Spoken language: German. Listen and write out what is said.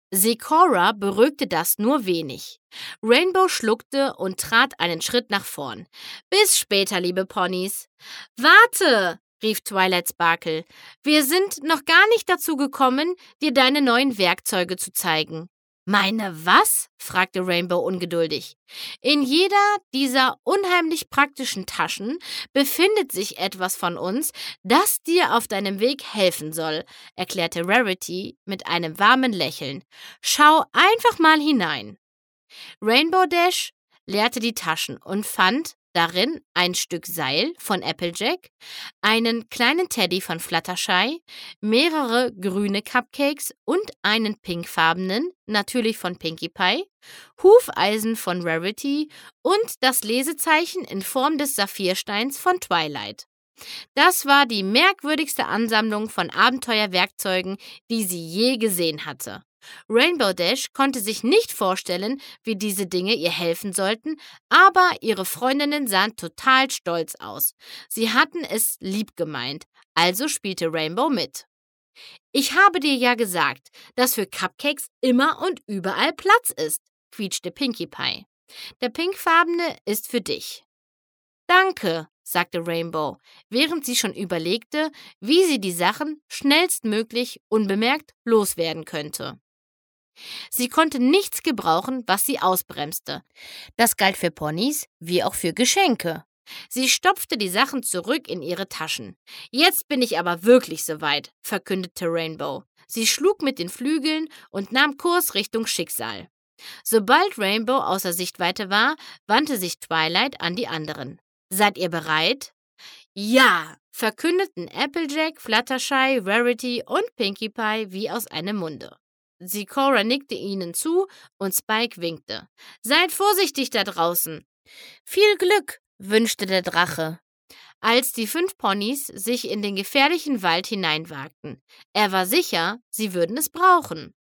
Zecora beruhigte das nur wenig. Rainbow schluckte und trat einen Schritt nach vorn. »Bis später, liebe Ponys.« »Warte«, rief Twilight Sparkle. »Wir sind noch gar nicht dazu gekommen, dir deine neuen Werkzeuge zu zeigen.« »Meine was?« fragte Rainbow ungeduldig. »In jeder dieser unheimlich praktischen Taschen befindet sich etwas von uns, das dir auf deinem Weg helfen soll«, erklärte Rarity mit einem warmen Lächeln. »Schau einfach mal hinein.« Rainbow Dash leerte die Taschen und fand darin ein Stück Seil von Applejack, einen kleinen Teddy von Fluttershy, mehrere grüne Cupcakes und einen pinkfarbenen, natürlich von Pinkie Pie, Hufeisen von Rarity und das Lesezeichen in Form des Saphirsteins von Twilight. Das war die merkwürdigste Ansammlung von Abenteuerwerkzeugen, die sie je gesehen hatte. Rainbow Dash konnte sich nicht vorstellen, wie diese Dinge ihr helfen sollten, aber ihre Freundinnen sahen total stolz aus. Sie hatten es lieb gemeint, also spielte Rainbow mit. »Ich habe dir ja gesagt, dass für Cupcakes immer und überall Platz ist«, quietschte Pinkie Pie. »Der pinkfarbene ist für dich.« »Danke«, sagte Rainbow, während sie schon überlegte, wie sie die Sachen schnellstmöglich unbemerkt loswerden könnte. Sie konnte nichts gebrauchen, was sie ausbremste. Das galt für Ponys wie auch für Geschenke. Sie stopfte die Sachen zurück in ihre Taschen. »Jetzt bin ich aber wirklich soweit«, verkündete Rainbow. Sie schlug mit den Flügeln und nahm Kurs Richtung Schicksal. Sobald Rainbow außer Sichtweite war, wandte sich Twilight an die anderen. »Seid ihr bereit?« »Ja«, verkündeten Applejack, Fluttershy, Rarity und Pinkie Pie wie aus einem Munde. Zecora nickte ihnen zu und Spike winkte. »Seid vorsichtig da draußen!« »Viel Glück«, wünschte der Drache, als die 5 Ponys sich in den gefährlichen Wald hineinwagten. Er war sicher, sie würden es brauchen.